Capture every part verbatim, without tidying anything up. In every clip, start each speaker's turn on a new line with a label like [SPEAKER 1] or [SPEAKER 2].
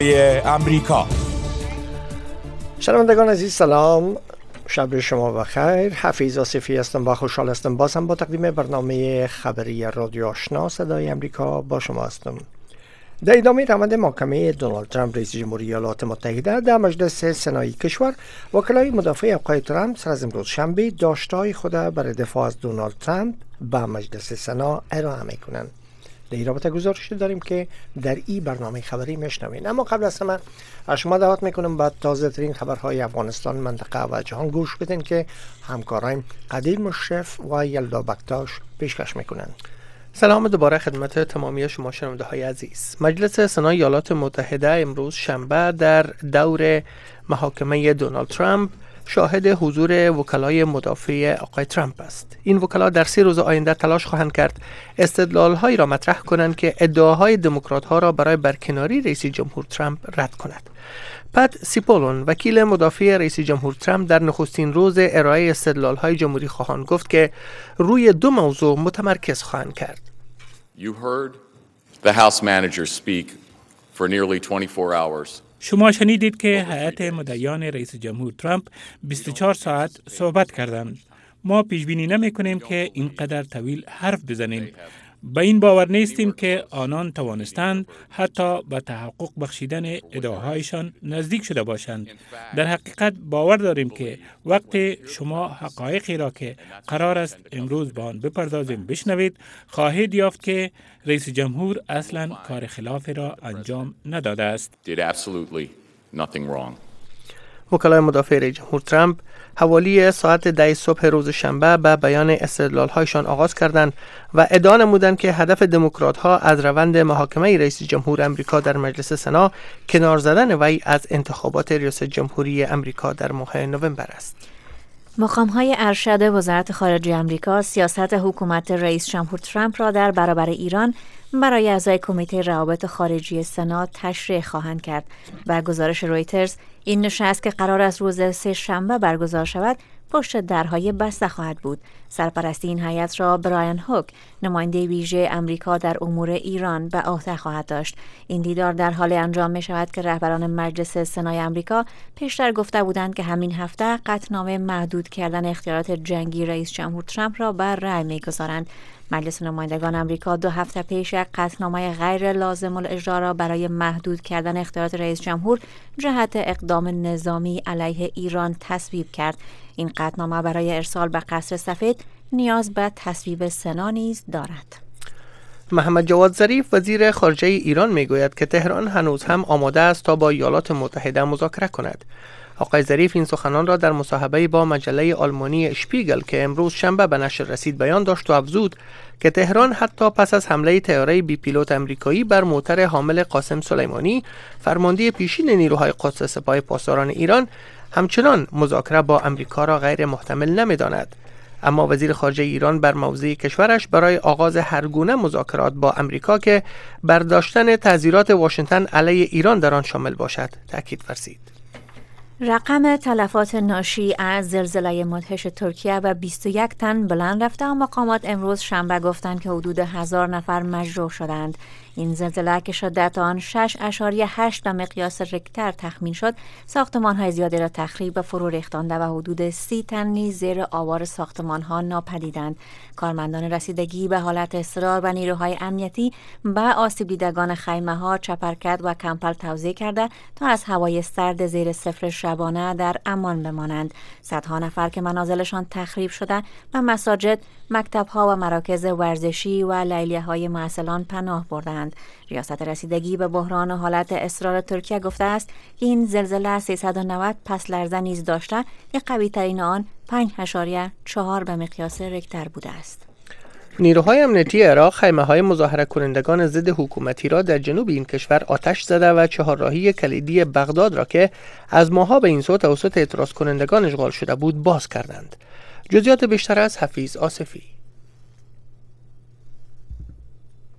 [SPEAKER 1] امریکا.
[SPEAKER 2] شنوندگان عزیز سلام، شب شما بخیر. حفیظ آصفی هستم و خوشحال هستم باز هم با تقدیم برنامه خبری رادیو آشنا صدای امریکا با شما هستم. در ادامه روند محاکمه دونالد ترامپ رئیس جمهوری ایالات متحده در مجلس سنایی کشور، وکلای مدافع آقای ترامپ سر از امروز شنبه داشته‌های خود برای دفاع از دونالد ترامپ به مجلس سنا ارائه می‌کنند. در این رابطه گزارش داریم که در این برنامه خبری میشنوین. اما قبل از همه از شما دعوت میکنم بعد تازه ترین خبرهای افغانستان، منطقه و جهان گوش بدین که همکارایم قدیر مشرف و یلدا بکتاش پیشکش میکنن.
[SPEAKER 3] سلام دوباره خدمت تمامی شما شنونده های عزیز. مجلس سنای ایالات متحده امروز شنبه در دور محاکمه دونالد ترامپ شاهد حضور وکلای مدافع آقای ترامپ است. این وکلا در سه روز آینده تلاش خواهند کرد استدلال‌هایی را مطرح کنند که ادعاهای دموکرات‌ها را برای برکناری رئیس جمهور ترامپ رد کند. پات سیپولون، وکیل مدافع رئیس جمهور ترامپ، در نخستین روز ارائه استدلال‌های جمهوری خواهان گفت که روی دو موضوع متمرکز خواهند کرد.
[SPEAKER 4] You heard the House manager speak for nearly twenty-four hours.
[SPEAKER 5] شما شنیدید که هیئت مدعیان رئیس جمهور ترامپ بیست و چهار ساعت صحبت کردند. ما پیش بینی نمی کنیم که اینقدر طویل حرف بزنیم. به این باور نیستیم که آنان توانستند حتی به تحقق بخشیدن ادعاهایشان نزدیک شده باشند. در حقیقت باور داریم که وقتی شما حقایقی را که قرار است امروز به آن بپردازیم بشنوید، خواهید یافت که رئیس جمهور اصلا کار خلافی را انجام نداده است.
[SPEAKER 3] وکلای مدافع رئیس جمهور ترامپ حوالی ساعت ده صبح روز شنبه به بیان استدلال‌هایشان آغاز کردند و ادعا نمودند که هدف دموکرات‌ها از روند محاکمه رئیس جمهور امریکا در مجلس سنا کنار زدن وی از انتخابات ریاست جمهوری امریکا در ماه نوامبر است.
[SPEAKER 6] مقام‌های ارشد وزارت خارجه امریکا سیاست حکومت رئیس جمهور ترامپ را در برابر ایران برای اعضای کمیته روابط خارجی سنا تشریح خواهند کرد. با گزارش رویترز، این نشست که قرار است روز سه شنبه برگزار شود پشت درهای بسته خواهد بود. سرپرستی این هیئت را برایان هوک، نماینده ویژه امریکا در امور ایران، به عهده خواهد داشت. این دیدار در حال انجام می شود که رهبران مجلس سنای امریکا پیشتر گفته بودند که همین هفته قطعنامه محدود کردن اختیارات جنگی رئیس جمهور ترامپ را بر رأی می گذارند. مجلس نمایندگان امریکا دو هفته پیش قطعنامه غیر لازم الاجرا را برای محدود کردن اختیارات رئیس جمهور جهت اقدام نظامی علیه ایران تصویب کرد. این قطعنامه برای ارسال به قصر سفید نیاز به تصویب سنا نیز دارد.
[SPEAKER 3] محمد جواد ظریف وزیر خارجه ایران میگوید که تهران هنوز هم آماده است تا با ایالات متحده مذاکره کند. آقای ظریف این سخنان را در مصاحبه با مجله آلمانی اشپیگل که امروز شنبه به نشر رسید بیان داشت و افزود که تهران حتی پس از حمله طیاره بی پیلوت آمریکایی بر موتر حامل قاسم سلیمانی، فرمانده پیشین نیروهای قدس سپاه پاسداران ایران، همچنان مذاکره با امریکا را غیر محتمل نمی‌داند. اما وزیر خارجه ایران بر موضع کشورش برای آغاز هر گونه مذاکرات با امریکا که برداشتن تعزیرات واشنگتن علیه ایران در آن شامل باشد تاکید ورزید.
[SPEAKER 6] رقم تلفات ناشی از زلزله مدهش ترکیه به بیست و یک تن بلند رفته و مقامات امروز شنبه گفتند که حدود هزار نفر مجروح شدند. این زلزله که شدت آن شش اشاریه هشت به مقیاس ریکتر تخمین شد، ساختمان‌های زیادی را تخریب و فرو ریختانده و حدود سی تن نیز زیر آوار ساختمان‌ها ناپدیدند. کارمندان رسیدگی به حالت اضطرار و نیروهای امنیتی به آسیب دیدگان خیمه‌ها، چپرکت و کمپل توزیع کرده تا از هوای سرد زیر صفر شبانه در امان بمانند. صدها نفر که منازلشان تخریب شده و مساجد، مکتب‌ها و مراکز ورزشی و لیلیه‌های معسلان پناه بردند. ریاست رسیدگی به بحران و حالت اضطرار ترکیه گفته است که این زلزله سیصد و نود پس لرزه نیز داشته که قوی ترین آن پنج اشاریه چهار به مقیاس ریکتر بوده است.
[SPEAKER 3] نیروهای امنیتی عراق خیمه‌های مظاهره کنندگان ضد حکومتی را در جنوب این کشور آتش زده و چهارراهی کلیدی بغداد را که از ماه‌ها به این سو توسط اعتراض کنندگان اشغال شده بود باز کردند. جزئیات بیشتر از حفیظ آصفی.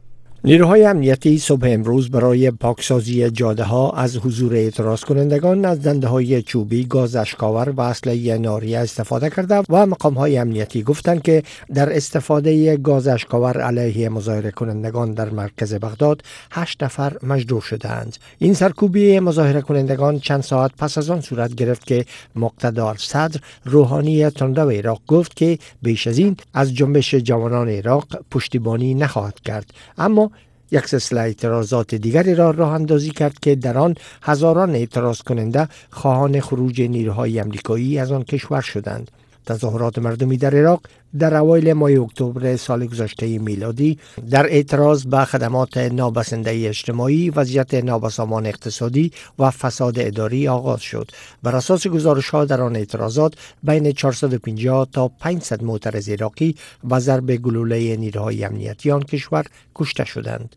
[SPEAKER 2] نیروهای امنیتی صبح امروز برای پاکسازی جاده ها از حضور اعتراض کنندگان از دنده های چوبی، گاز اشکاور و اسلحه ناریه استفاده کرده و مقام های امنیتی گفتند که در استفاده گاز اشکاور علیه مظاهره کنندگان در مرکز بغداد هشت نفر مجروح شدند. این سرکوبی مظاهره کنندگان چند ساعت پس از آن صورت گرفت که مقتدا الصدر روحانی تندرو عراق گفت که بیش از این از جنبش جوانان عراق پشتیبانی نخواهد کرد، اما یک سلسله اعتراضات دیگری را راه اندازی کرد که در آن هزاران اعتراض کننده خواهان خروج نیروهای آمریکایی از آن کشور شدند. تظاهرات مردمی در عراق در اوایل ماه اکتبر سال گذشته میلادی در اعتراض به خدمات نابسنده اجتماعی، وضعیت نابسامان اقتصادی و فساد اداری آغاز شد. بر اساس گزارش‌ها در آن اعتراضات بین چهارصد و پنجاه تا پانصد معترض عراقی با ضرب گلوله نیروهای امنیتی آن کشور کشته شدند.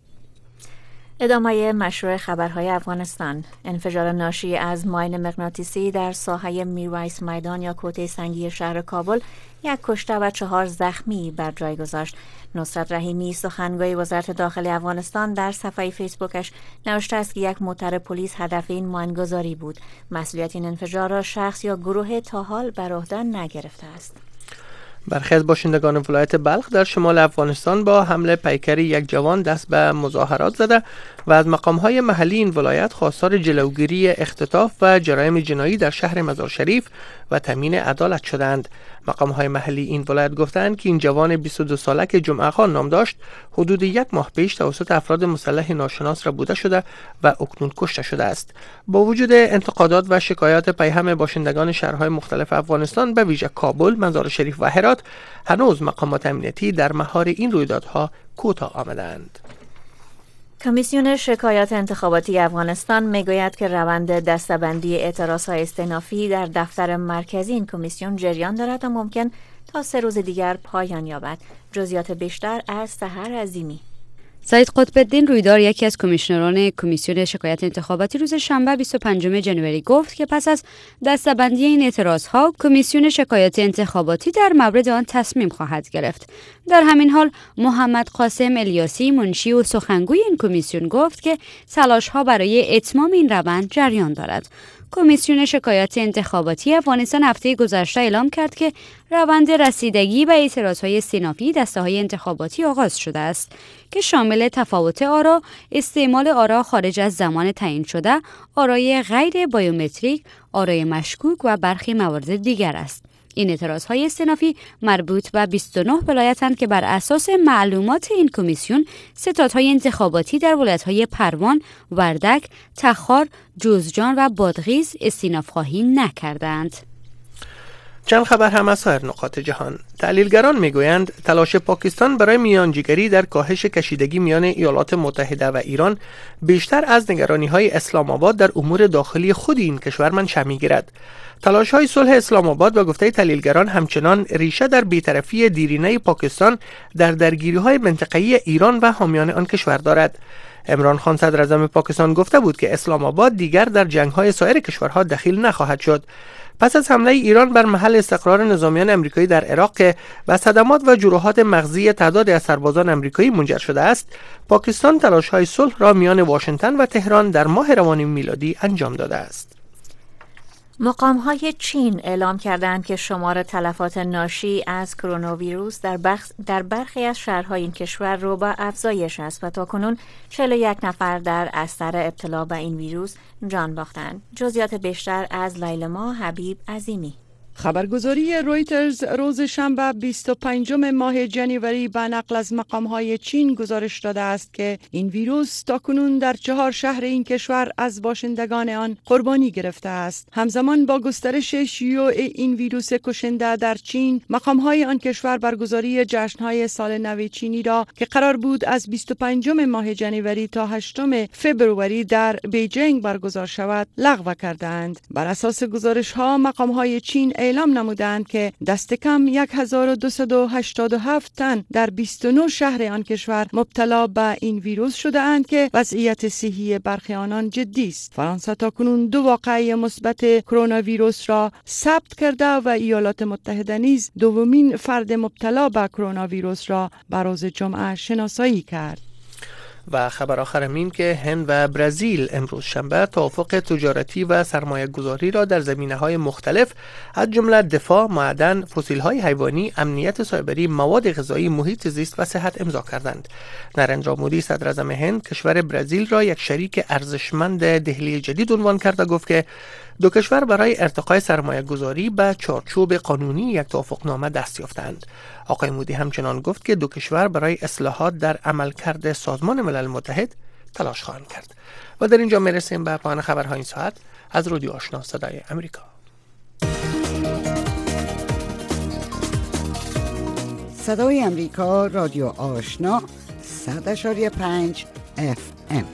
[SPEAKER 6] ادامه مشروع خبرهای افغانستان. انفجار ناشی از ماین مغناطیسی در ساحه میرویس میدان یا کوته سنگی شهر کابل یک کشته و چهار زخمی بر جای گذاشت. نصرت رحیمی سخنگوی وزارت داخلی افغانستان در صفحه فیسبوکش نوشته است که یک موتر پلیس هدف این ماینگذاری بود. مسئولیت این انفجار را شخص یا گروه تا حال بر عهده نگرفته است.
[SPEAKER 3] برخی از باشندگان ولایت بلخ در شمال افغانستان با حمله پیکری یک جوان دست به مظاهرات زده و از مقام‌های محلی این ولایت خواستار جلوگیری اختطاف و جرایم جنایی در شهر مزار شریف و تامین عدالت شدند. مقام‌های محلی این ولایت گفتند که این جوان بیست و دو ساله که جمعه خان نام داشت حدود یک ماه پیش توسط افراد مسلح ناشناس ربوده شده و اکنون کشته شده است. با وجود انتقادات و شکایات پیهم باشندگان شهرهای مختلف افغانستان به ویژه کابل، مزار شریف و هرات، هنوز مقامات امنیتی در مهار این رویدادها کوتاه آمدند.
[SPEAKER 6] کمیسیون شکایات انتخاباتی افغانستان میگوید که روند دسته‌بندی اعتراضهای استئنافی در دفتر مرکزی این کمیسیون جریان دارد و ممکن تا سه روز دیگر پایان یابد. جزئیات بیشتر از سحر عظیمی.
[SPEAKER 1] سعید قطب‌الدین رویدار، یکی از کمیشنران کمیسیون شکایات انتخاباتی، روز شنبه بیست و پنجم ژانویه گفت که پس از دسته‌بندی این اعتراضها کمیسیون شکایات انتخاباتی در مورد آن تصمیم خواهد گرفت. در همین حال محمد قاسم الیاسی، منشی و سخنگوی این کمیسیون، گفت که تلاش‌ها برای اتمام این روند جریان دارد. کمیسیون شکایات انتخاباتی افغانستان هفته گذشته اعلام کرد که روند رسیدگی به اعتراضهای استئنافی دسته‌های انتخاباتی آغاز شده است که شامل تفاوت آرا، استعمال آرا خارج از زمان تعیین شده، آرای غیر بیومتریک، آرای مشکوک و برخی موارد دیگر است. این اعتراضهای استئنافی مربوط به بیست و نه ولایتند که بر اساس معلومات این کمیسیون ستادهای انتخاباتی در ولایت‌های پروان، وردک، تخار، جوزجان و بادغیس استئناف خواهی نکردند.
[SPEAKER 3] چند خبر هم از سایر نقاط جهان. تحلیلگران میگویند تلاش پاکستان برای میانجیگری در کاهش کشیدگی میان ایالات متحده و ایران بیشتر از نگرانی‌های اسلام آباد در امور داخلی خود این کشور منشأ می‌گیرد. تلاش‌های صلح اسلام آباد به گفته تحلیلگران همچنان ریشه در بی‌طرفی دیرینه پاکستان در درگیری‌های منطقه‌ای ایران و حامیان آن کشور دارد. عمران خان صدر اعظم پاکستان گفته بود که اسلام آباد دیگر در جنگ‌های سایر کشورها دخیل نخواهد شد. پس از حمله ایران بر محل استقرار نظامیان امریکایی در عراق که به صدمات و جروحات مغزی تعدادی از سربازان امریکایی منجر شده است، پاکستان تلاش‌های صلح را میان واشنگتن و تهران در ماه روان میلادی انجام داده است.
[SPEAKER 6] مقام‌های چین اعلام کردند که شمار تلفات ناشی از کرونا ویروس در, بخ... در برخی از شهرهای این کشور رو به افزایش است و تاکنون چهل و یک نفر در اثر ابتلا به این ویروس جان باختند. جزئیات بیشتر از لیلما حبیب عظیمی.
[SPEAKER 7] خبرگزاری رویترز روز شنبه بیست و پنجم ماه جنوری به نقل از مقام‌های چین گزارش داده است که این ویروس تاکنون در چهار شهر این کشور از باشندگان آن قربانی گرفته است. همزمان با گسترش شیوع این ویروس کشنده در چین، مقام‌های آن کشور برگزاری جشن‌های سال نو چینی را که قرار بود از بیست و پنجم ماه جنوری تا هشتم فوریه در بیجینگ برگزار شود لغو کردند. بر اساس گزارش‌ها مقام‌های چین اعلام نمودند که دست کم هزار و دویست و هشتاد و هفت تن در بیست و نه شهر آن کشور مبتلا به این ویروس شده اند که وضعیت صحی برخی آنان جدی است. فرانسه تاکنون دو واقعه مثبت کرونا ویروس را ثبت کرده و ایالات متحده نیز دومین فرد مبتلا به کرونا ویروس را به روز جمعه شناسایی کرد.
[SPEAKER 3] و خبر آخر این که هند و برزیل امروز شنبه توافق تجارتی و سرمایه گذاری را در زمینه‌های مختلف از جمله دفاع، معدن، فسیل‌های حیوانی، امنیت سایبری، مواد غذایی، محیط زیست و صحت امضا کردند. نریندرا مودی صدر اعظم هند کشور برزیل را یک شریک ارزشمند دهلی جدید عنوان کرد و گفت که دو کشور برای ارتقای سرمایه گذاری به چارچوب قانونی یک توافقنامه دست یافتند. آقای مودی همچنان گفت که دو کشور برای اصلاحات در عملکرد سازمان ملل متحد تلاش خواهند کرد. و در اینجا میرسیم به پایان خبرهای این ساعت از رادیو آشنا صدای امریکا.
[SPEAKER 8] صدای امریکا، رادیو آشنا، صد اشاری پنج اف ام.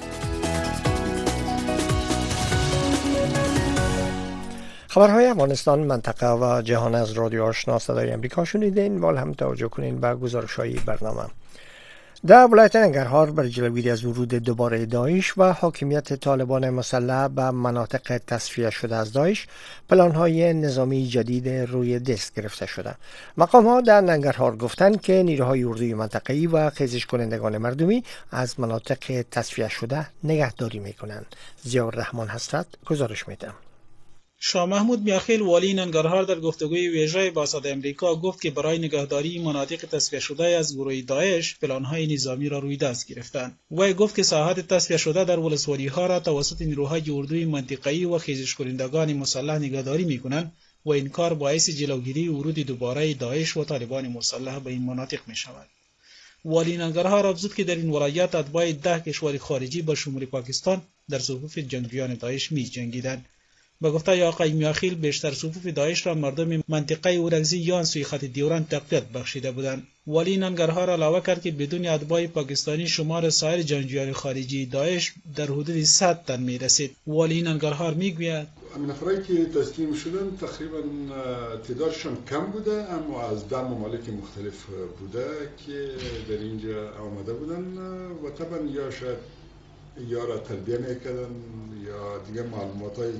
[SPEAKER 2] خبرهای افغانستان، منطقه و جهان از رادیو آشنا صدای امریکا شنیدین. وال هم توجه کنین به گزارش‌های برنامه. در ولایت ننگرهار برای جلوگیری از ورود دوباره داعش و حاکمیت طالبان مسلح به مناطق تصفیه شده از داعش، پلان‌های نظامی جدید روی دست گرفته شده. مقام‌ها در ننگرهار گفتند که نیروهای اردوی منطقه‌ای و خیزش کنندگان مردمی از مناطق تصفیه شده نگهداری می‌کنند. ضیاء الرحمن حسرت گزارش می‌دهد.
[SPEAKER 9] شاه محمود میاخیل والی ننگرهار در گفتگوی ویژه با صدای امریکا گفت که برای نگهداری مناطق تصفیه شده از گروه داعش پلان‌های نظامی را روی دست گرفتند. وی گفت که ساحات تصفیه شده در ولسوالی‌ها را توسط نیروهای اردوی منطقه‌ای و خیزش کنندگان مسلح نگهداری می‌کنند و این کار باعث جلوگیری ورود دوباره داعش و طالبان مسلح به این مناطق می‌شود. والی ننگرهار افزود که در این ولایت اتباع ده کشور خارجی به شمول پاکستان در صفوف جنگجویان داعش می‌جنگیدند. به گفته آقای میاخیل بیشتر صفوف داعش را مردم منطقه اورگزی یا سوی خط دیوران تقویت بخشیده بودند. والی ننگرهار علاوه کرد که بدون اتباع پاکستانی شمار سایر جنگجویان خارجی داعش در حدود صد تن می رسید. والی ننگرهار میگوید
[SPEAKER 10] نفرایی که تسلیم شدن تقریبا تعدادشان کم بوده، اما از ده ممالک مختلف بوده که در اینجا آمده بودن و طبعا یا شاید یا را تربیه میکردن یا دیگه معلومات های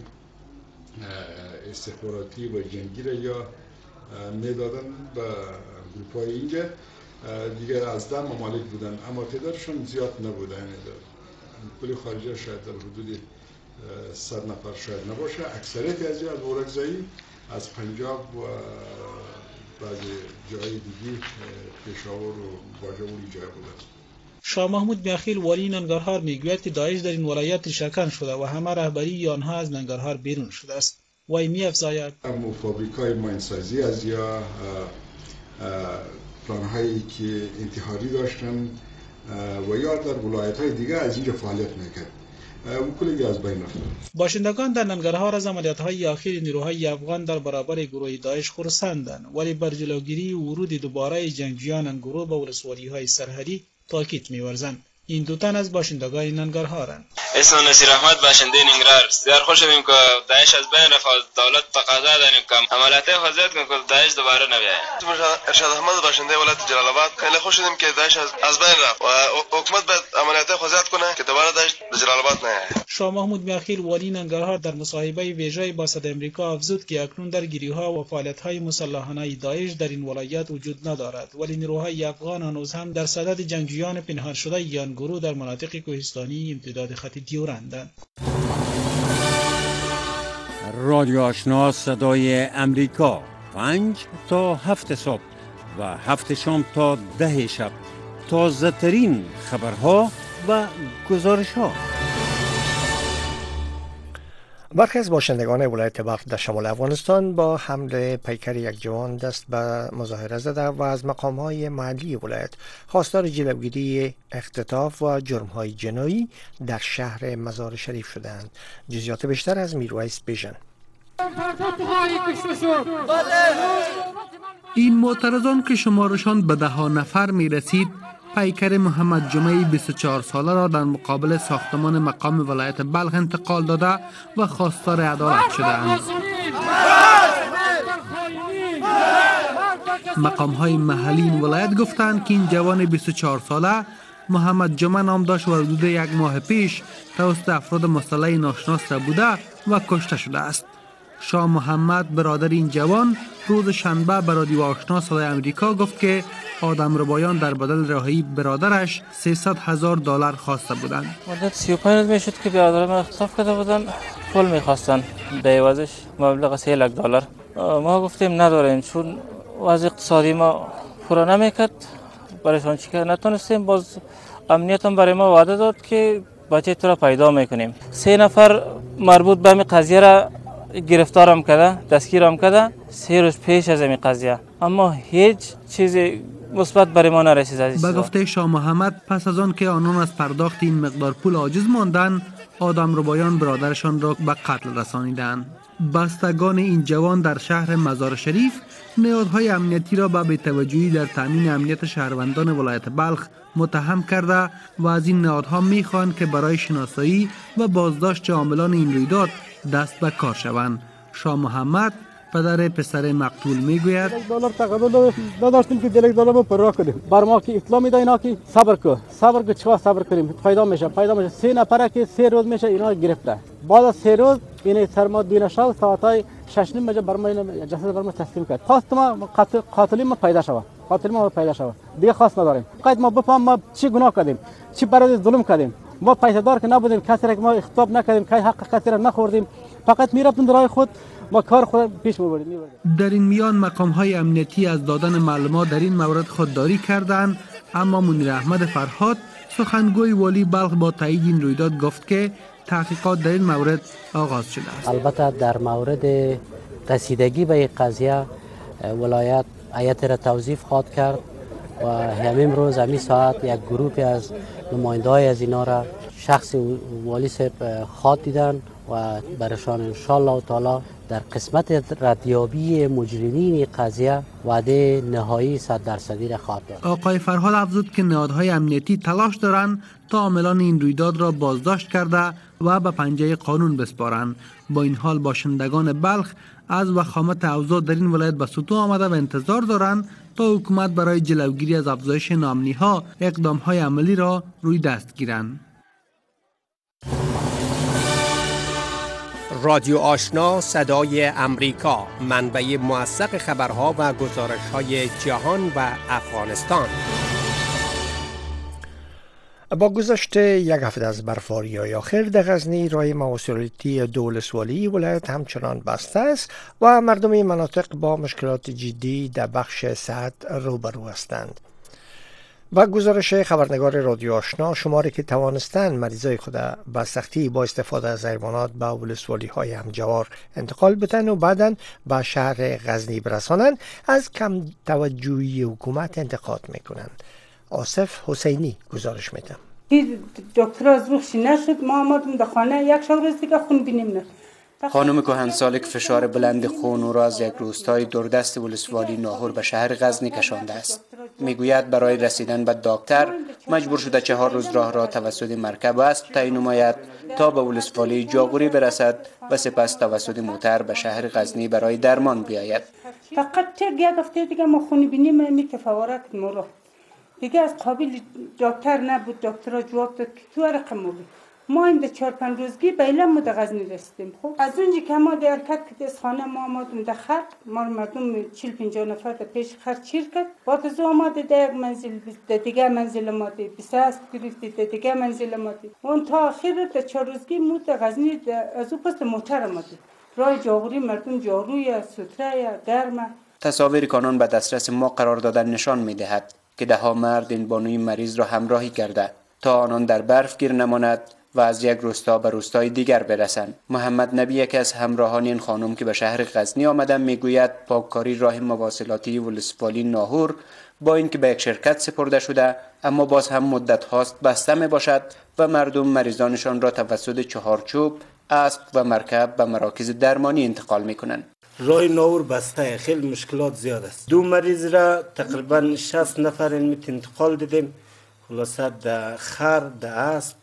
[SPEAKER 10] استخباراتی و جنگی را یا میدادن به گروپ های اینجا. دیگه از ده ممالک بودن اما تعدادشون زیاد نبوده. کلی خارجی شاید در حدود صد نفر شاید نباشه. اکثریت از از اورگزایی، از پنجاب و بعضی جای دیگه پشاور و باجوری جای بودن.
[SPEAKER 9] شاه محمود میاخیل والی ننگرهار میگوید که داعش در این ولایت ریشه‌کن شده و همه رهبری آنها از ننگرهار بیرون شده است. وی می‌افزاید
[SPEAKER 10] اما فابریکای ماینسازی از یا پلان‌هایی که انتحاری داشتن و یا در ولایت‌های دیگه از اینجا فعالیت میکرد و کلی از بین رفت.
[SPEAKER 9] باشندگان در ننگرهار از عملیات‌های اخیر نیروهای افغان در برابر گروه داعش خرسندند، ولی بر جلوگیری ورود دوباره جنگجویان گروه به ولسوالی‌های سرحدی تاکید می‌ورزند. این دو تن از باشندگان ننگرهارند.
[SPEAKER 11] اسم نصیر احمد باشنده ننگرهار. بسیار خوشحالم که داعش از بین رفت. دولت تقاضا داریم که عملیات حفاظت کنه که داعش دوباره نیاید.
[SPEAKER 12] ارشاد احمد باشنده ولایت جلال آباد. خیلی خوشحالم که داعش از بین رفت و حکومت باید عملیات حفاظت کنه که دوباره داعش به جلال آباد نیاید.
[SPEAKER 9] شاه محمود میاخیل والی ننگرهار در مصاحبه ویژه با صدای امریکا افزود که اکنون درگیری‌ها و فعالیت‌های مسلحانه داعش در این ولایت وجود ندارد، ولی نیروهای افغان هنوز هم در صدد جنگجویان پنهان شده این گروه در مناطق کوهستانی امتداد خط دیورندند.
[SPEAKER 13] رادیو آشنا صدای امریکا، پنج تا هفت صبح و هفت شام تا ده شب، تازه ترین خبرها و گزارش ها.
[SPEAKER 2] برخی از باشندگان ولایت بلخ در شمال افغانستان با حمل پیکر یک جوان دست به مظاهره زده و از مقام‌های محلی ولایت خواستار جلوگیری اختطاف و جرم‌های جنایی در شهر مزار شریف شدند. جزئیات بیشتر از میرویس بیژن.
[SPEAKER 3] این معترضان که شمارشان به ده ها نفر می رسید، پیکر محمد جمعی بیست و چهار ساله را در مقابل ساختمان مقام ولایت بلخ انتقال داده و خواستار عدالت شدند. مقام های محلی این ولایت گفتند که این جوان بیست و چهار ساله محمد جمعه نام داشت و حدود یک ماه پیش توسط افراد مسلح ناشناس بوده و کشته شده است. شاه محمد برادر این جوان روز شنبه به رادیو آشنا صدای امریکا گفت که آدمربایان در بدل رهایی برادرش سیصد هزار دلار خواسته بودند.
[SPEAKER 14] مدت سی و پنج روز میشد که برادر ما اختلاف کرده بودن، پول میخواستن، در عوضش مبلغ سه لک دلار. ما گفتیم نداریم چون وضع اقتصادی ما پورا نمیکرد، برایشان چی که نتونستیم. باز امنیت هم برای ما وعده داد که بچه تو را پیدا میکنیم. سه نفر مربوط به این قضیه را گرفتارم کرده، دستگیرم کرده سه روز پیش از این قضیه، اما هیچ چیز مثبت برای ما نرسید.
[SPEAKER 3] به گفته شاه محمد پس از آن که آنان از پرداخت این مقدار پول عاجز ماندند، آدمربایان برادرشان را به قتل رسانیدند. بستگان این جوان در شهر مزار شریف نهادهای امنیتی را به بی‌توجهی در تامین امنیت شهروندان ولایت بلخ متهم کرده و از این نهادها می‌خواهند که برای شناسایی و بازداشت عاملان این رویداد دست به کار شوند. شاه محمد پدر پسر مقتول میگوید
[SPEAKER 15] دلار تقاضا نداشتیم که یک دلار رو پروا کنیم. بر ما که اطلاع میده اینا که صبر کو صبر کو چقدر صبر کنیم پیدا میشه پیدا میشه. سه نفره که سه روز میشه اینا گرفته. بعد از سه روز این سرما دین شب ساعت شش نیم بجه بر ما جسد بر ما تسلیم کرد. خواست ما قاتل قاتلی ما پیدا شود. قاتل ما پیدا شود. دیگه خواست نداریم. فقط ما بفهم ما چی گناه کردیم، چی برای ظلم کردیم. ما پیسه دار که نبودیم، کسی را که ما خطاب نکردیم، که حق کسی را نخوردیم، فقط میرفتیم در راه خود ما کار خود پیش می‌بردیم.
[SPEAKER 3] در این میان مقام‌های امنیتی از دادن معلومات در این مورد خودداری کردند، اما منیر احمد فرهاد سخنگوی والی بلخ با تایید این رویداد گفت که تحقیقات در این مورد آغاز شده است.
[SPEAKER 16] البته در مورد رسیدگی به این قضیه ولایت هیئت را توظیف خواهد کرد و همین روز همین ساعت یک گروه از نماینده‌های از اینا را شخص والی صاحب خواهد دیدن و برشان انشالله تعالی در قسمت ردیابی مجرمین قضیه وعده نهایی صد درصدی را خواهد داد.
[SPEAKER 3] آقای فرهاد افزود که نهادهای امنیتی تلاش دارند تا عاملان این رویداد را بازداشت کرده و به پنجه قانون بسپارند. با این حال باشندگان بلخ از وخامت اوضاع در این ولایت به سطوح آمده و انتظار دارند تا حکومت برای جلوگیری از افزایش ناامنی‌ها اقدام‌های عملی را روی دست گیرند.
[SPEAKER 17] رادیو آشنا صدای امریکا، منبع موثق خبرها و گزارش‌های جهان و افغانستان.
[SPEAKER 2] با گذشت یک هفته از برفباری‌های آخر در غزنی راه مواصلاتی دولسوالی ولایت همچنان بسته است و مردم این مناطق با مشکلات جدی در بخش صحت روبرو هستند. با گزارش خبرنگار رادیو آشنا، شماری که توانستند مریضای خود با سختی با استفاده از حیوانات به ولسوالی های همجوار انتقال بدن و بعداً به شهر غزنی برسانند، از کم توجهی حکومت انتقاد میکنند. آصف حسینی گزارش میدم.
[SPEAKER 18] دکتر از روحشی نشد، ما آمدیم در خانه یک شب روز دیگه خون بینیم نه.
[SPEAKER 19] خانم کهنساله که فشار بلند خون او را از یک روستای دوردست ولسوالی ناهور به شهر غزنی کشانده است. میگوید برای رسیدن به دکتر مجبور شده چهار روز راه را توسط مرکب اسب طی نماید تا به ولسوالی جاغوری برسد و سپس توسط موتر به شهر غزنی برای درمان بیاید.
[SPEAKER 18] فقط یک هفته دیگه ما خون بینیم میکفاوره که ما دیگه از قابل دکتر نبود. دکتر را جواب داد که تو رقم بود. ما این ده چهار پنج روزگی بیله ما در غزنی رسیدیم. خب از اونجا که ما در حرکت که از خانه ما آمدیم در خر، ما مردم چهل پنجاه نفر در پیش خر چیر کرد. بعد از آمده در یک منزل در دیگه منزل ما دی بیست اسب گرفتی در دیگه منزل ما دی. اون تا آخر در چهار روزگی ما در غزنی از اون پس موتر آمده. راه جاغوری مردم جاروی ستره گرمه.
[SPEAKER 19] تصاویر کانون به دسترس ما قرار دادن نشان می‌دهد که ده ها مرد این بانوی مریض را همراهی کرده تا آنان در برف گیر نماند و از یک روستا به روستای دیگر برسند. محمد نبی یکی از همراهان این خانم که به شهر غزنی آمدن میگوید پاککاری راه مواصلاتی ولسوالی ناهور با اینکه به یک شرکت سپرده شده اما باز هم مدت هاست بسته می باشد و مردم مریضانشان را توسط چهارچوب، اسب و مرکب به مراکز درمانی انتقال می کنند.
[SPEAKER 20] راه ناهور بسته، خیلی مشکلات زیاد است. دو مریض را تقریبا شصت نفر انتقال دادیم. خلاصه در خر، در اسب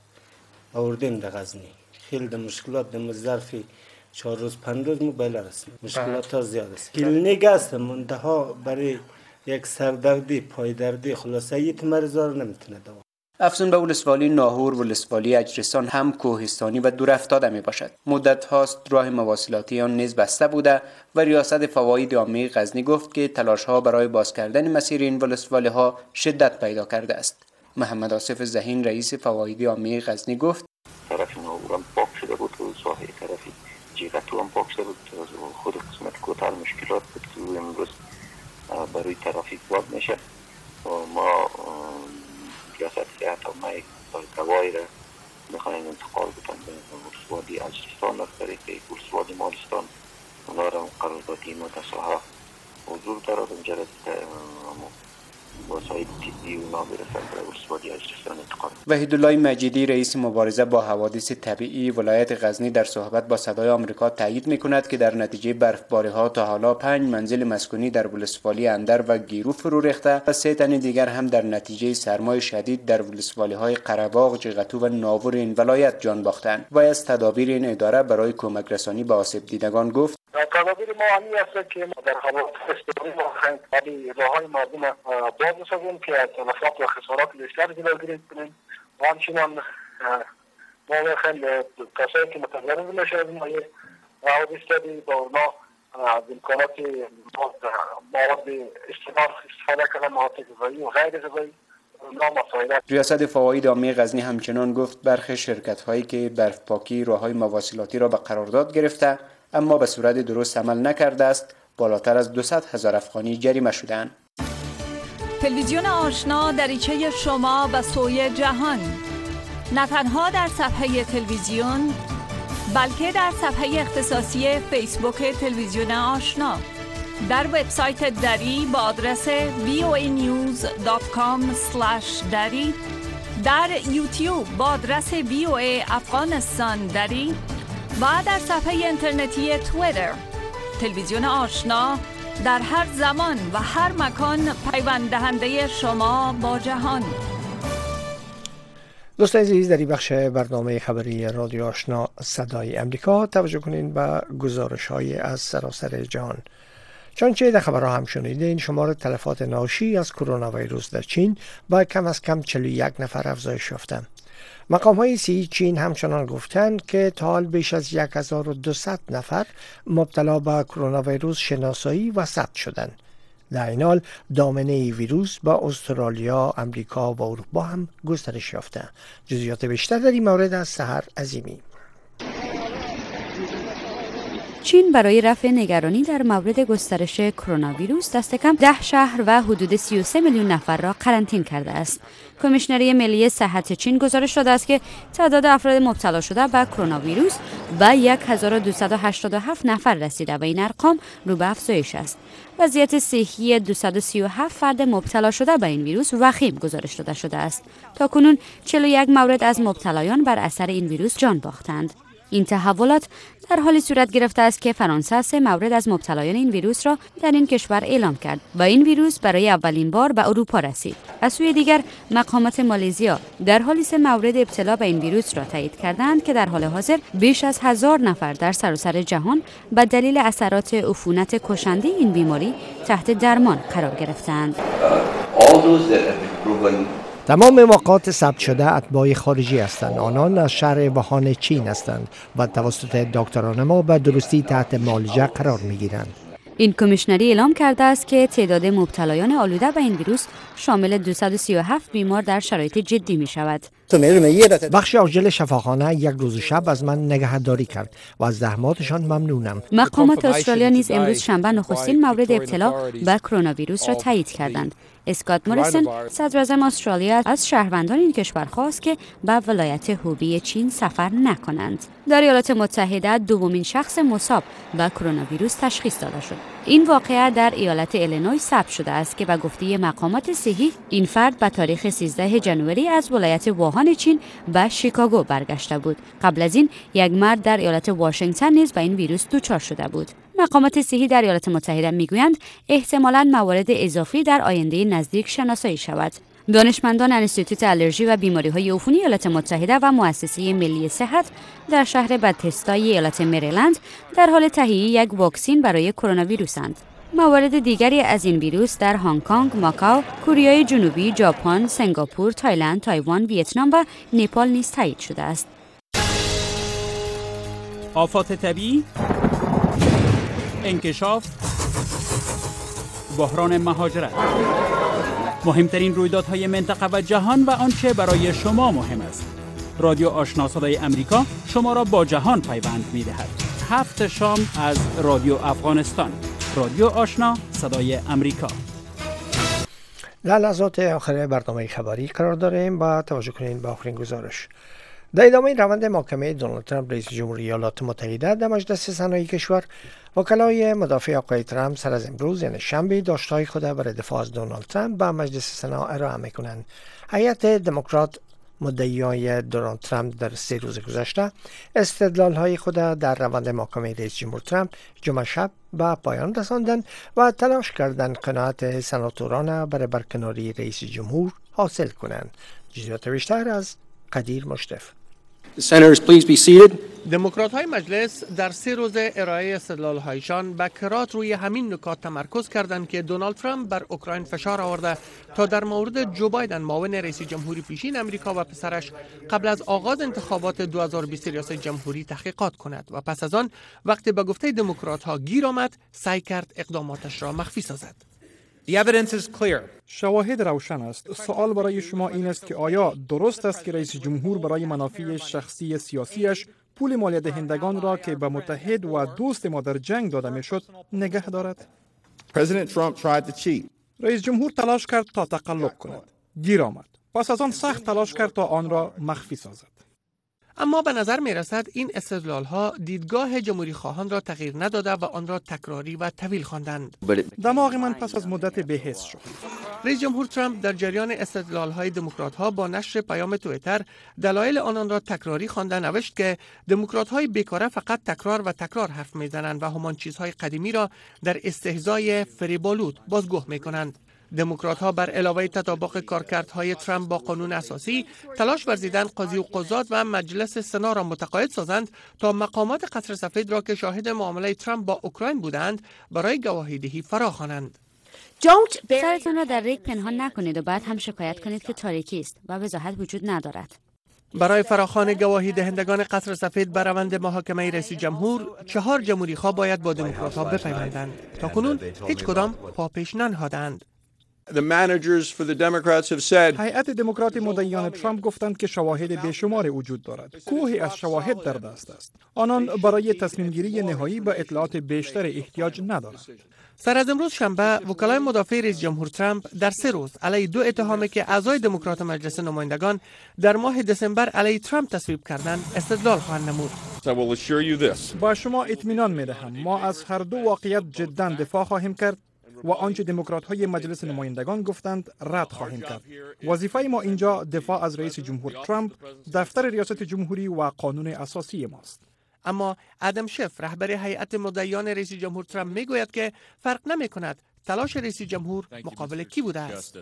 [SPEAKER 20] آوردیم در غزنی. خیلی در مشکلات در ظرف چهار روز پنج روز ما بالا رسیم. مشکلات ها زیاد است. کلینیک است منتها برای یک سردردی، پای دردی خلاصه یک مریض را نمیتونه دوا.
[SPEAKER 19] افزون به ولسوالی ناهور، ولسوالی اجرستان هم کوهستانی و دور افتاده می باشد. مدت هاست راه مواصلاتی آن نیز بسته بوده و ریاست فواید عامه غزنی گفت که تلاش ها برای باز کردن مسیر این ولسوالی ها شدت پیدا کرده است. محمد آصف ذهین رئیس فواید عامه غزنی گفت
[SPEAKER 21] طرف ناهور هم پاک شده بود و ساحه طرفی جیغتو هم پاک شده بود. خود قسمت کوتاه مشکلات بود که امروز برای ترافیک باد میشه و ما ریاست صحت و مای دوایی را میخواهیم انتقال بتن به ولسوالی اجرستان از طریق ولسوالی مالستان. اونا را قراردادی متصاحب حضور دارد اونجا را وسایل طبی اونا برسن به ولسوالی اجرستان انتقال.
[SPEAKER 19] وحیدالله مجیدی رئیس مبارزه با حوادث طبیعی ولایت غزنی در صحبت با صدای آمریکا تایید میکند که در نتیجه برفباری ها تا حالا پنج منزل مسکونی در ولسوالی اندر و گیرو فرو ریخته و سه تن دیگر هم در نتیجه سرمای شدید در ولسوالی های قره‌باغ، جغتو و ناور این ولایت جان باختند و از تدابیر این اداره برای کمک رسانی به آسیب دیدگان گفت
[SPEAKER 22] تدابیر ما همین است که در حالات استوری ما خواهیم ولی راههای مردم باز بسازیم که از تلفات و خسارات بیشتر جلوگیری کنیم و همچنان ما میخواهیم کسایی که متضرر میشه از این حوادث طبیعی با اونا از امکانات مواد استعمال استفاده کردن، مواد غذایی و غیر غذایی.
[SPEAKER 19] ریاست فواید عامه غزنی همچنان گفت برخی شرکت هایی که برف پاکی راههای مواصلاتی را به قرارداد گرفته اما به صورت درست عمل نکرده است بالاتر از دویست هزار افغانی جریمه شدند.
[SPEAKER 23] تلویزیون آشنا دریچه شما به سوی جهان، نه تنها در صفحه تلویزیون بلکه در صفحه اختصاصی فیسبوک تلویزیون آشنا، در وبسایت دری با آدرس وی او ای نیوز دات کام اسلش دری، در یوتیوب با آدرس وی او ای افغانستان دری و در صفحه اینترنتی توییتر. تلویزیون آشنا در هر زمان و هر مکان پیوند دهنده شما با جهان.
[SPEAKER 2] دوستان عزیز، در این بخش برنامه خبری رادیو آشنا صدای امریکا توجه کنین به گزارش‌های از سراسر جهان. چنانچه در خبرها هم شنیدین، شمار تلفات ناشی از کرونا ویروس در چین با کم از کم چهل و یک نفر افزایش یافته. مقام‌های صحی چین همچنان گفتند که تا حال بیش از هزار و دویست نفر مبتلا به کرونا ویروس شناسایی و ثبت شدند. در این حال دامنه ویروس با استرالیا، امریکا و اروپا هم گسترش یافته. جزئیات بیشتر در این مورد از سحر عظیمی.
[SPEAKER 1] چین برای رفع نگرانی در مورد گسترش کرونا ویروس دست کم ده شهر و حدود سی و سه میلیون نفر را قرنطینه کرده است. کمیشنری ملی صحت چین گزارش داده است که تعداد افراد مبتلا شده به کرونا ویروس به هزار و دویست و هشتاد و هفت نفر رسیده و این ارقام رو به افزایش است. وضعیت صحی دویست و سی و هفت فرد مبتلا شده به این ویروس وخیم گزارش داده شده است. تاکنون چهل و یک مورد از مبتلایان بر اثر این ویروس جان باختند. این تحولات در حالی صورت گرفته است که فرانسه سه مورد از مبتلایان این ویروس را در این کشور اعلام کرد و این ویروس برای اولین بار به اروپا رسید. از سوی دیگر مقامات مالزیا در حال سه مورد ابتلا به این ویروس را تایید کردند که در حال حاضر بیش از هزار نفر در سراسر جهان به دلیل اثرات عفونت کشنده این بیماری تحت درمان قرار گرفتند.
[SPEAKER 2] تمام واقعات ثبت شده اتباع خارجی هستند. آنان از شهر ووهان چین هستند و توسط دکتران ما به درستی تحت معالجه قرار می‌گیرند.
[SPEAKER 1] این کمیشنری اعلام کرده است که تعداد مبتلایان آلوده به این ویروس شامل دویست و سی و هفت بیمار در شرایط جدی می شود.
[SPEAKER 2] بخش عاجل شفاخانه یک روز و شب از من نگهداری کرد و از زحماتشان ممنونم.
[SPEAKER 1] مقامات استرالیا نیز امروز شنبه نخستین مورد ابتلا به کرونا ویروس را تایید کردند. اسکات موریسون صدر اعظم استرالیا از شهروندان این کشور خواست که به ولایت هوبی چین سفر نکنند. در ایالات متحده دومین شخص مصاب به کرونا ویروس تشخیص داده شد. این واقعه در ایالت ایلینوی ثبت شده است که به گفته مقامات صحی این فرد به تاریخ سیزده ژانویه از ولایت ووهان چین به شیکاگو برگشته بود. قبل از این یک مرد در ایالت واشنگتن نیز به این ویروس دچار شده بود. مقامات صحی در ایالات متحده میگویند احتمالاً موارد اضافی در آینده نزدیک شناسایی شود. دانشمندان انستیتوت آلرژی و بیماری‌های عفونی ایالات متحده و مؤسسه ملی صحت در شهر بتستا ایالت مریلند در حال تهیه یک واکسن برای کرونا ویروسند. موارد دیگری از این ویروس در هنگ کنگ، ماکائو، کره جنوبی، ژاپن، سنگاپور، تایلند، تایوان، ویتنام و نپال نیز تایید شده است.
[SPEAKER 4] آفات طبیعی، انکشاف، بحران مهاجرت، مهمترین رویدادهای منطقه و جهان و آنچه برای شما مهم است. رادیو آشنا صدای امریکا شما را با جهان پیوند می‌دهد. هفت شام از رادیو افغانستان. رادیو آشنا صدای امریکا.
[SPEAKER 2] در لحظات آخر برنامه خبری قرار داریم و توجه کنید به آخرین گزارش. در ادامه روند محاکمه دونالد ترامپ رئیس جمهوری ایالات متحده در مجلس سنای کشور، وکلای مدافع آقای ترامپ سر از امروز یعنی شنبه داشته‌های خود برای دفاع از دونالد ترامپ به مجلس سنا ارائه می‌کنند. هیئت دموکرات مدعیای دونالد ترامپ در سه روز گذشته استدلال‌های خود در روند محاکمه رئیس جمهور ترامپ جمعه شب به پایان رساندند و تلاش کردند قناعت سناتوران برای برکناری رئیس جمهور حاصل کنند. جزئیات بیشتر از قدیر مشرف.
[SPEAKER 3] دموکرات های مجلس در سه روز ارائه استدلال هایشان به کرات روی همین نکات تمرکز کردند که دونالد ترامپ بر اوکراین فشار آورده تا در مورد جو بایدن معاون رئیس جمهوری پیشین امریکا و پسرش قبل از آغاز انتخابات دو هزار و بیست ریاست جمهوری تحقیقات کند و پس از آن وقتی به گفته دموکرات ها گیر آمد سعی کرد اقداماتش را مخفی سازد.
[SPEAKER 5] The evidence is clear. شواهد روشن است. سوال برای شما این است که آیا درست است که رئیس جمهور برای منافع شخصی سیاسیش پول مالیات دهندگان را که به متحد و دوست ما در جنگ داده میشد نگه دارد؟
[SPEAKER 6] President Trump tried to cheat.
[SPEAKER 5] رئیس جمهور تلاش کرد تا تقلب کند. گیر آمد. پس از آن سخت تلاش کرد تا آن را مخفی سازد.
[SPEAKER 3] اما به نظر می رسد این استدلال ها دیدگاه جمهوری خواهان را تغییر نداده و آن را تکراری و طویل خواندند.
[SPEAKER 5] دماغ من پس از مدت بحث شد.
[SPEAKER 3] رئیس جمهور ترامپ در جریان استدلال های دموکرات ها با نشر پیام توییتر دلایل آنان را تکراری خوانده نوشت که دموکرات های بیکاره فقط تکرار و تکرار حرف می زنند و همان چیزهای قدیمی را در استهزای فریب‌آلود بازگو می کنند. دموکرات ها بر علاوه تطابق کارکردهای ترامپ با قانون اساسی تلاش ورزیدند قاضی و قضات و مجلس سنا را متقاعد سازند تا مقامات قصر سفید را که شاهد معامله ترامپ با اوکراین بودند برای گواهیدهی فراخوانند.
[SPEAKER 1] سرتان را در ریگ پنهان نکنید و بعد هم شکایت کنید که تاریکی است و وضاحت وجود ندارد.
[SPEAKER 3] برای فراخوان گواهی دهندگان قصر سفید بر روند محاکمه رئیس جمهور، چهار جمهوری خواه باید با دموکرات ها بپیوندند. تا کنون هیچ کدام پا پیش ننهادند.
[SPEAKER 6] The managers for the Democrats have said
[SPEAKER 5] هیئت دموکرات مدعیان ترامپ گفتند که شواهد بیشمار وجود دارد. کوهی از شواهد در دست است. آنان برای تصمیم گیری نهایی به اطلاعات بیشتر احتیاج ندارند.
[SPEAKER 3] سر از امروز شنبه وکلای مدافع رئیس جمهور ترامپ در سه روز علیه دو اتهامی که اعضای دموکرات مجلس نمایندگان در ماه دسامبر علیه ترامپ تصویب کردند استدلال خواهند نمود.
[SPEAKER 5] با شما اطمینان می‌دهم ما از هر دو واقعیت جدا دفاع خواهیم کرد و آنچه دموکرات‌های مجلس نمایندگان گفتند رد خواهیم کرد. وظیفه ما اینجا دفاع از رئیس جمهور ترامپ، دفتر ریاست جمهوری و قانون اساسی ماست.
[SPEAKER 3] اما ادم شف رهبر هیئت مدعیان رئیس جمهور ترامپ میگوید که فرق نمی‌کند تلاش رئیس جمهور مقابل کی بوده است.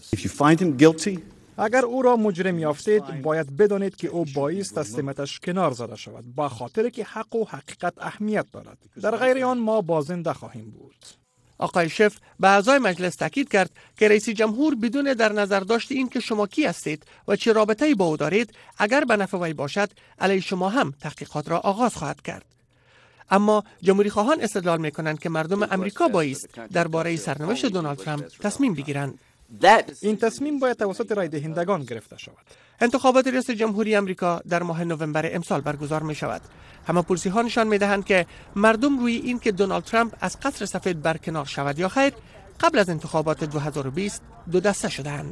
[SPEAKER 5] اگر او را مجرم یافتید باید بدانید که او بایست از سمتش کنار زده شود، با خاطر که حق و حقیقت اهمیت دارد. در غیر آن ما بازنده خواهیم بود.
[SPEAKER 3] آقای شف به اعضای مجلس تاکید کرد که رئیس جمهور بدون در نظر داشت این که شما کی هستید و چه رابطه‌ای با او دارید اگر به نفع وی باشد علیه شما هم تحقیقات را آغاز خواهد کرد. اما جمهوری خواهان استدلال می‌کنند که مردم امریکا بایست درباره سرنوشت دونالد ترامپ تصمیم بگیرند.
[SPEAKER 5] این تصمیم باید توسط رای دهندگان گرفته شود.
[SPEAKER 3] انتخابات ریاست جمهوری امریکا در ماه نوامبر امسال برگزار می شود. همه پرسی ها نشان می دهند که مردم روی این که دونالد ترامپ از قصر سفید برکنار شود یا خیر قبل از انتخابات دو هزار و بیست دو دسته شدند.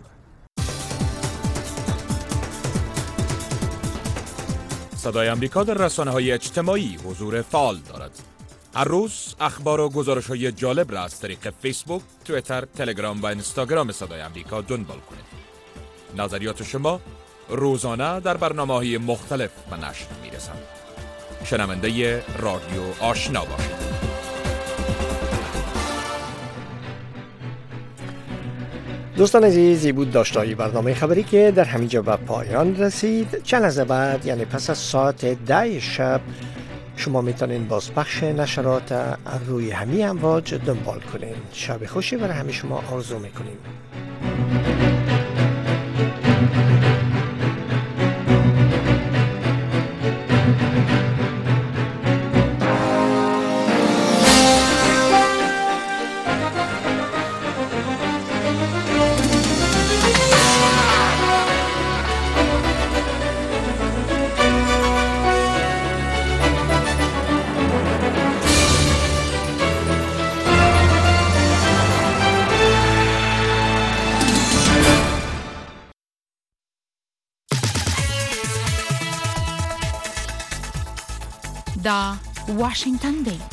[SPEAKER 24] صدای امریکا در رسانه‌های اجتماعی حضور فعال دارد. هر روز اخبار و گزارش‌های جالب را از طریق فیسبوک، توییتر، تلگرام و اینستاگرام صدای امریکا دنبال کنید. نظریات شما روزانه در برنامه‌های مختلف به نشر می‌رسند. شنونده رادیو آشنا باشید.
[SPEAKER 2] دوستان عزیز، بود داشته‌های برنامه خبری که در همینجا به پایان رسید. چند لحظه بعد یعنی پس از ساعت ده شب شما میتونین بازپخش نشرات روی همین امواج دنبال کنین. شب خوشی برای همه شما آرزو میکنیم.
[SPEAKER 7] دا واشنگتن دی